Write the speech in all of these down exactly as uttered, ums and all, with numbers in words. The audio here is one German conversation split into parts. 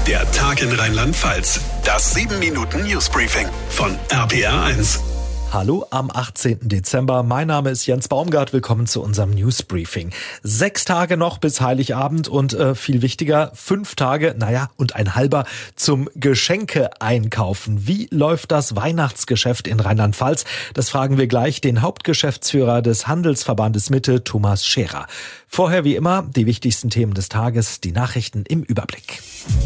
Der Tag in Rheinland-Pfalz. Das sieben Minuten Newsbriefing von R P R eins. Hallo am achtzehnten Dezember. Mein Name ist Jens Baumgart. Willkommen zu unserem Newsbriefing. Sechs Tage noch bis Heiligabend und äh, viel wichtiger, fünf Tage, naja, und ein halber zum Geschenke einkaufen. Wie läuft das Weihnachtsgeschäft in Rheinland-Pfalz? Das fragen wir gleich den Hauptgeschäftsführer des Handelsverbandes Mitte, Thomas Scherer. Vorher wie immer die wichtigsten Themen des Tages, die Nachrichten im Überblick.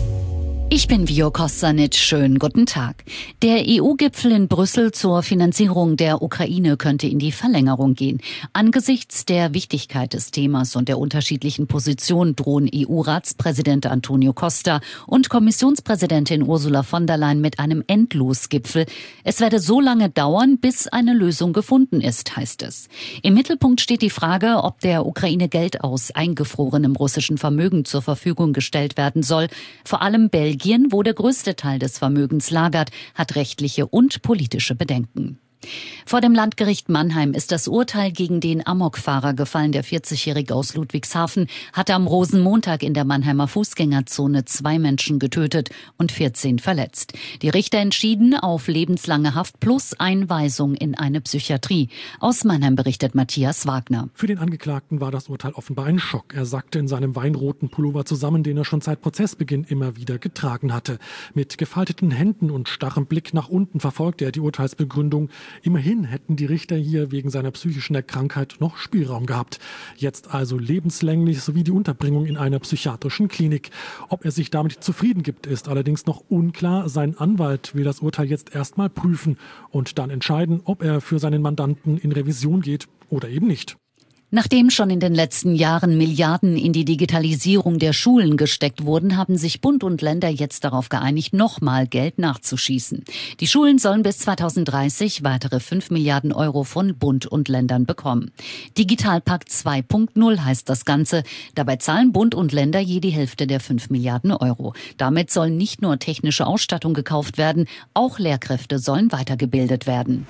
Ich bin Vio Kostanic. Schönen guten Tag. Der E U-Gipfel in Brüssel zur Finanzierung der Ukraine könnte in die Verlängerung gehen. Angesichts der Wichtigkeit des Themas und der unterschiedlichen Positionen drohen E U-Ratspräsident Antonio Costa und Kommissionspräsidentin Ursula von der Leyen mit einem Endlosgipfel. Es werde so lange dauern, bis eine Lösung gefunden ist, heißt es. Im Mittelpunkt steht die Frage, ob der Ukraine Geld aus eingefrorenem russischen Vermögen zur Verfügung gestellt werden soll. Vor allem Belgien, wo der größte Teil des Vermögens lagert, hat rechtliche und politische Bedenken. Vor dem Landgericht Mannheim ist das Urteil gegen den Amokfahrer gefallen. Der vierzigjährige aus Ludwigshafen hatte am Rosenmontag in der Mannheimer Fußgängerzone zwei Menschen getötet und vierzehn verletzt. Die Richter entschieden auf lebenslange Haft plus Einweisung in eine Psychiatrie. Aus Mannheim berichtet Matthias Wagner. Für den Angeklagten war das Urteil offenbar ein Schock. Er sackte in seinem weinroten Pullover zusammen, den er schon seit Prozessbeginn immer wieder getragen hatte. Mit gefalteten Händen und starrem Blick nach unten verfolgte er die Urteilsbegründung. Immerhin hätten die Richter hier wegen seiner psychischen Krankheit noch Spielraum gehabt. Jetzt also lebenslänglich sowie die Unterbringung in einer psychiatrischen Klinik. Ob er sich damit zufrieden gibt, ist allerdings noch unklar. Sein Anwalt will das Urteil jetzt erstmal prüfen und dann entscheiden, ob er für seinen Mandanten in Revision geht oder eben nicht. Nachdem schon in den letzten Jahren Milliarden in die Digitalisierung der Schulen gesteckt wurden, haben sich Bund und Länder jetzt darauf geeinigt, nochmal Geld nachzuschießen. Die Schulen sollen bis zweitausenddreißig weitere fünf Milliarden Euro von Bund und Ländern bekommen. Digitalpakt zwei Punkt null heißt das Ganze. Dabei zahlen Bund und Länder je die Hälfte der fünf Milliarden Euro. Damit soll nicht nur technische Ausstattung gekauft werden, auch Lehrkräfte sollen weitergebildet werden.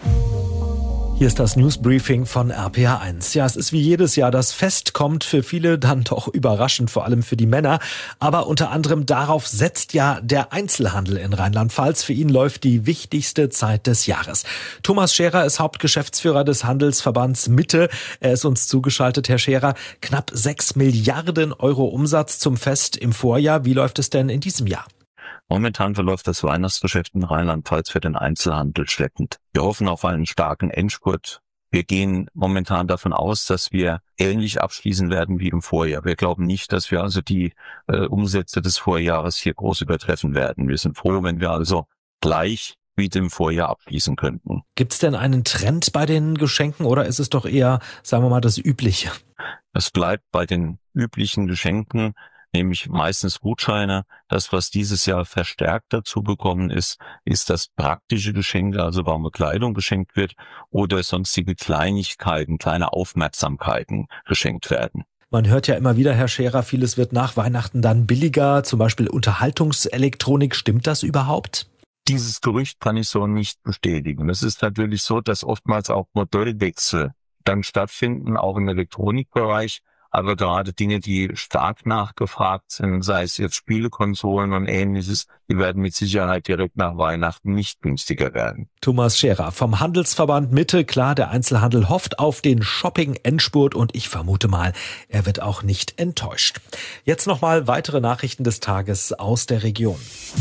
Hier ist das Newsbriefing von R P R eins. Ja, es ist wie jedes Jahr, das Fest kommt für viele dann doch überraschend, vor allem für die Männer. Aber unter anderem darauf setzt ja der Einzelhandel in Rheinland-Pfalz. Für ihn läuft die wichtigste Zeit des Jahres. Thomas Scherer ist Hauptgeschäftsführer des Handelsverbands Mitte. Er ist uns zugeschaltet, Herr Scherer. Knapp sechs Milliarden Euro Umsatz zum Fest im Vorjahr. Wie läuft es denn in diesem Jahr? Momentan verläuft das Weihnachtsgeschäft in Rheinland-Pfalz für den Einzelhandel schleppend. Wir hoffen auf einen starken Endspurt. Wir gehen momentan davon aus, dass wir ähnlich abschließen werden wie im Vorjahr. Wir glauben nicht, dass wir also die äh, Umsätze des Vorjahres hier groß übertreffen werden. Wir sind froh, wenn wir also gleich wie dem Vorjahr abschließen könnten. Gibt es denn einen Trend bei den Geschenken oder ist es doch eher, sagen wir mal, das Übliche? Es bleibt bei den üblichen Geschenken, nämlich meistens Gutscheine. Das, was dieses Jahr verstärkt dazu bekommen ist, ist, dass praktische Geschenke, also warme Kleidung geschenkt wird oder sonstige Kleinigkeiten, kleine Aufmerksamkeiten geschenkt werden. Man hört ja immer wieder, Herr Scherer, vieles wird nach Weihnachten dann billiger, zum Beispiel Unterhaltungselektronik. Stimmt das überhaupt? Dieses Gerücht kann ich so nicht bestätigen. Es ist natürlich so, dass oftmals auch Modellwechsel dann stattfinden, auch im Elektronikbereich. Aber gerade Dinge, die stark nachgefragt sind, sei es jetzt Spielekonsolen und Ähnliches, die werden mit Sicherheit direkt nach Weihnachten nicht günstiger werden. Thomas Scherer vom Handelsverband Mitte. Klar, der Einzelhandel hofft auf den Shopping-Endspurt und ich vermute mal, er wird auch nicht enttäuscht. Jetzt nochmal weitere Nachrichten des Tages aus der Region.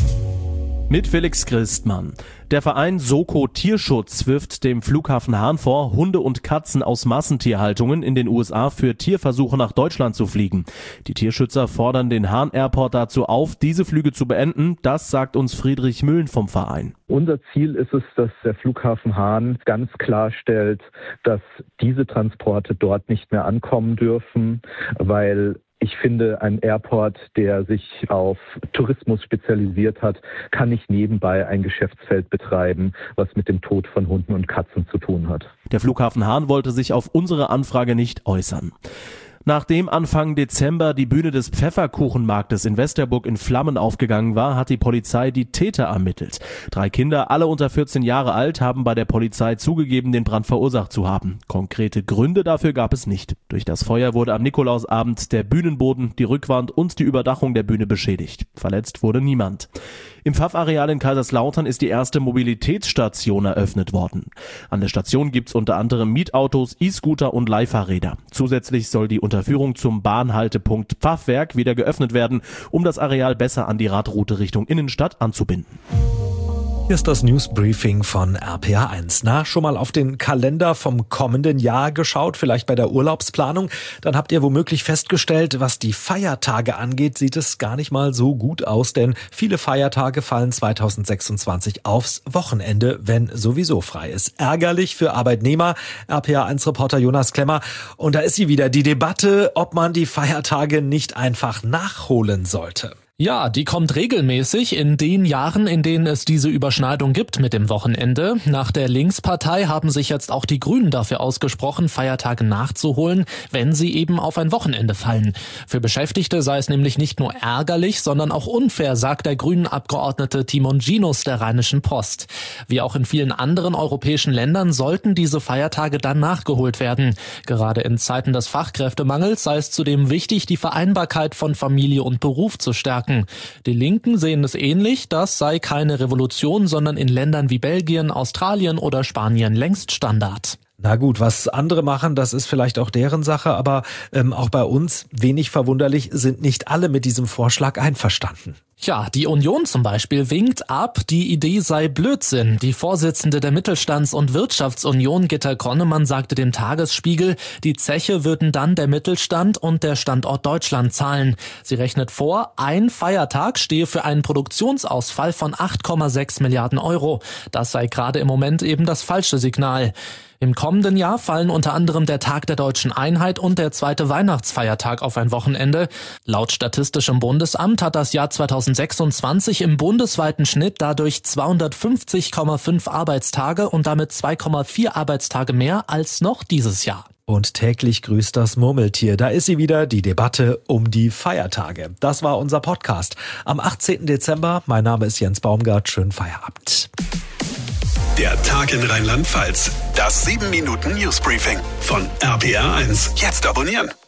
Mit Felix Christmann. Der Verein Soko Tierschutz wirft dem Flughafen Hahn vor, Hunde und Katzen aus Massentierhaltungen in den U S A für Tierversuche nach Deutschland zu fliegen. Die Tierschützer fordern den Hahn Airport dazu auf, diese Flüge zu beenden. Das sagt uns Friedrich Mühlen vom Verein. Unser Ziel ist es, dass der Flughafen Hahn ganz klarstellt, dass diese Transporte dort nicht mehr ankommen dürfen, weil ich finde, ein Airport, der sich auf Tourismus spezialisiert hat, kann nicht nebenbei ein Geschäftsfeld betreiben, was mit dem Tod von Hunden und Katzen zu tun hat. Der Flughafen Hahn wollte sich auf unsere Anfrage nicht äußern. Nachdem Anfang Dezember die Bühne des Pfefferkuchenmarktes in Westerburg in Flammen aufgegangen war, hat die Polizei die Täter ermittelt. Drei Kinder, alle unter vierzehn Jahre alt, haben bei der Polizei zugegeben, den Brand verursacht zu haben. Konkrete Gründe dafür gab es nicht. Durch das Feuer wurde am Nikolausabend der Bühnenboden, die Rückwand und die Überdachung der Bühne beschädigt. Verletzt wurde niemand. Im Pfaff-Areal in Kaiserslautern ist die erste Mobilitätsstation eröffnet worden. An der Station gibt's unter anderem Mietautos, E-Scooter und Leihfahrräder. Zusätzlich soll die Unterführung zum Bahnhaltepunkt Pfaffwerk wieder geöffnet werden, um das Areal besser an die Radroute Richtung Innenstadt anzubinden. Hier ist das Newsbriefing von R P R eins. Na, schon mal auf den Kalender vom kommenden Jahr geschaut, vielleicht bei der Urlaubsplanung? Dann habt ihr womöglich festgestellt, was die Feiertage angeht, sieht es gar nicht mal so gut aus, denn viele Feiertage fallen zweitausendsechsundzwanzig aufs Wochenende, wenn sowieso frei ist. Ärgerlich für Arbeitnehmer, R P R eins Reporter Jonas Klemmer. Und da ist sie wieder, die Debatte, ob man die Feiertage nicht einfach nachholen sollte. Ja, die kommt regelmäßig in den Jahren, in denen es diese Überschneidung gibt mit dem Wochenende. Nach der Linkspartei haben sich jetzt auch die Grünen dafür ausgesprochen, Feiertage nachzuholen, wenn sie eben auf ein Wochenende fallen. Für Beschäftigte sei es nämlich nicht nur ärgerlich, sondern auch unfair, sagt der Grünen-Abgeordnete Timon Ginus der Rheinischen Post. Wie auch in vielen anderen europäischen Ländern sollten diese Feiertage dann nachgeholt werden. Gerade in Zeiten des Fachkräftemangels sei es zudem wichtig, die Vereinbarkeit von Familie und Beruf zu stärken. Die Linken sehen es ähnlich, das sei keine Revolution, sondern in Ländern wie Belgien, Australien oder Spanien längst Standard. Na gut, was andere machen, das ist vielleicht auch deren Sache, aber ähm, auch bei uns, wenig verwunderlich, sind nicht alle mit diesem Vorschlag einverstanden. Ja, die Union zum Beispiel winkt ab, die Idee sei Blödsinn. Die Vorsitzende der Mittelstands- und Wirtschaftsunion, Gitta Connemann, sagte dem Tagesspiegel, die Zeche würden dann der Mittelstand und der Standort Deutschland zahlen. Sie rechnet vor, ein Feiertag stehe für einen Produktionsausfall von acht Komma sechs Milliarden Euro. Das sei gerade im Moment eben das falsche Signal. Im kommenden Jahr fallen unter anderem der Tag der Deutschen Einheit und der zweite Weihnachtsfeiertag auf ein Wochenende. Laut Statistischem Bundesamt hat das Jahr zweitausendsechsundzwanzig im bundesweiten Schnitt dadurch zweihundertfünfzig Komma fünf Arbeitstage und damit zwei Komma vier Arbeitstage mehr als noch dieses Jahr. Und täglich grüßt das Murmeltier. Da ist sie wieder, die Debatte um die Feiertage. Das war unser Podcast am achtzehnten Dezember. Mein Name ist Jens Baumgart. Schönen Feierabend. Der Tag in Rheinland-Pfalz. Das sieben Minuten Newsbriefing von R P R eins. Jetzt abonnieren.